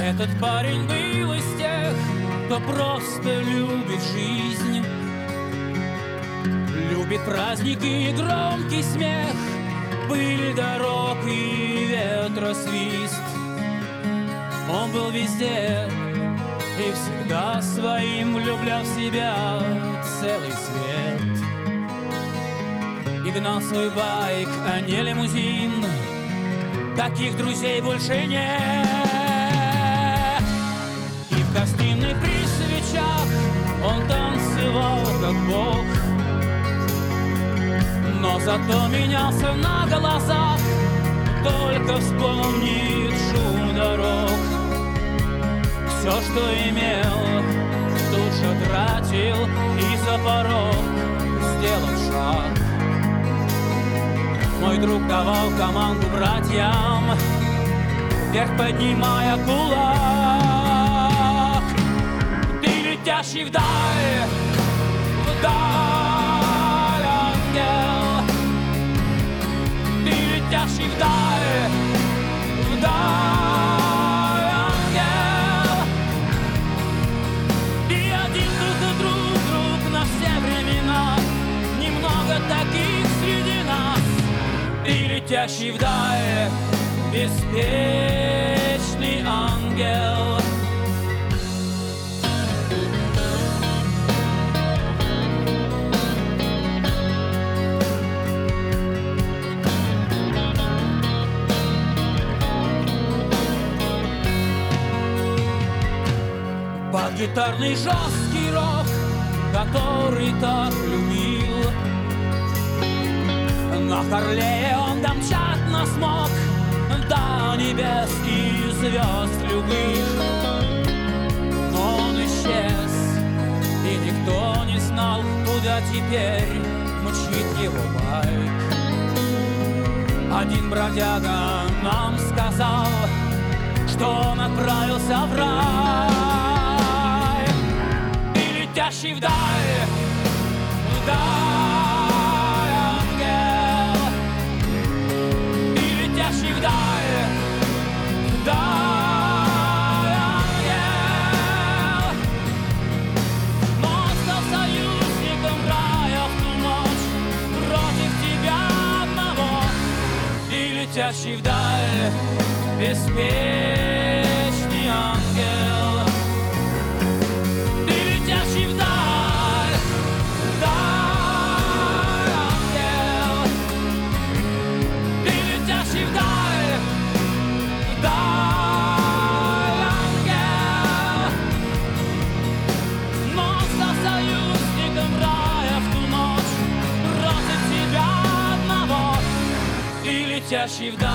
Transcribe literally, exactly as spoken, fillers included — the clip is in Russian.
Этот парень был из тех, кто просто любит жизнь, любит праздники и громкий смех, пыль дорог и ветросвист. Он был везде и всегда своим влюблял в себя целый свет. И гнал свой байк, а не лимузин. Таких друзей больше нет. И в гостиной при свечах он танцевал как бог, но зато менялся на глазах, только вспомнит шум дорог. Все, что имел, тут же тратил и за порог сделал шаг. Мой друг давал команду братьям, вверх поднимая кулак. Ты летящий вдаль, вдаль, ангел. Ты летящий вдаль, вдаль, ангел. И один друг друг, друг на все времена, немного таких среди нас. Ты летящий вдаль, беспечный ангел. Под гитарный жесткий рок, который так любил, на Харлее он домчат на смог до небес и звезд любых. Но он исчез, и никто не знал, куда теперь мчит его байк. Один бродяга нам сказал, что он отправился в рай. Ты летящий вдаль, вдаль, ангел. Ты летящий вдаль, вдаль, ангел. Но он стал союзником рая в ту ночь против тебя одного. Ты летящий вдаль, беспечный ангел. Ты летящий вдаль, вдаль, ангел. Ты летящий вдаль, вдаль, ангел. Но он стал союзником рая в ту ночь против тебя одного. Ты летящий вдаль.